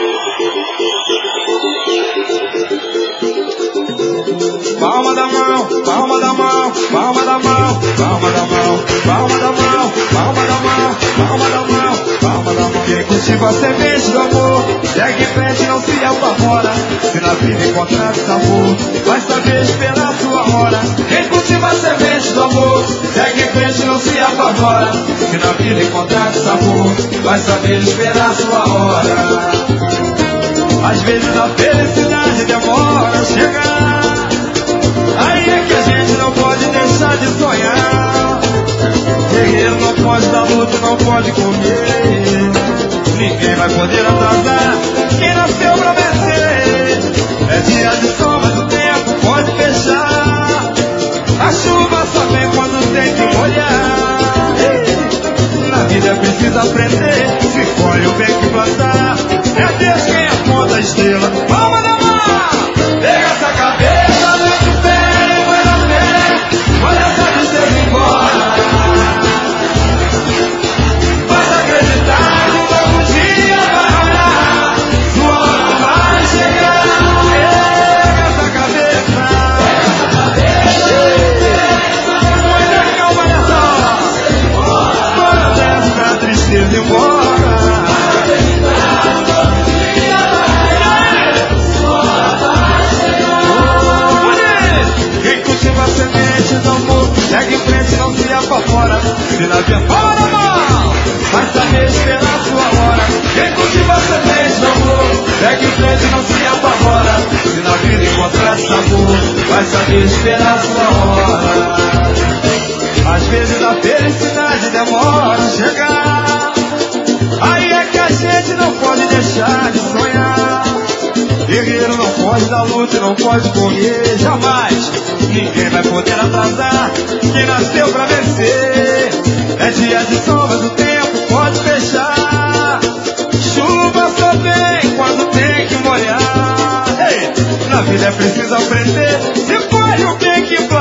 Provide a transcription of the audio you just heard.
Palma da mão, palma da mão, palma da mão, palma da mão, palma da mão, palma da mão, palma da mão, palma da mão. Quem cultiva a semente do amor, segue em frente, não se apavora. Se na vida encontrar sabor, vai saber esperar a sua hora. Quem cultiva a semente do amor, segue em frente, não se apavora. Se na vida encontrar sabor, vai saber esperar a sua hora. Às vezes a felicidade demora a chegar. Aí é que a gente não pode deixar de sonhar. Guerreiro não pode dar luta, não pode comer. Ninguém vai poder atrasar quem nasceu pra vencer. É dia de sol, mas o tempo pode fechar. A chuva só vem quando tem que molhar. Na vida é preciso aprender. Se colhe o bem que plantar. É Deus quem aponta a estrela. Palma da mão, pega essa cabeça, mete o pé, vai na fé. Olha essa tristeza embora. Vai acreditar que um novo dia vai raiar. Sua hora vai chegar. Pega essa cabeça, muita calma nessa hora. Bora dessa a tristeza embora. Segue em frente, não se apavora. Se na vida palma da mão, vai saber esperar a sua hora. Quem cultiva a semente do amor, segue em frente, não se apavora. Se na vida encontrar sabor, vai saber esperar a sua hora. Às vezes a felicidade demora a chegar. Aí é que a gente não pode deixar de sonhar. Guerreiro não pode dar luta e não pode correr jamais. Ninguém vai poder atrasar quem nasceu pra vencer. É dia de sol, mas o tempo pode fechar. Chuva só vem quando tem que molhar. Ei, na vida é preciso aprender. Se colhe o bem que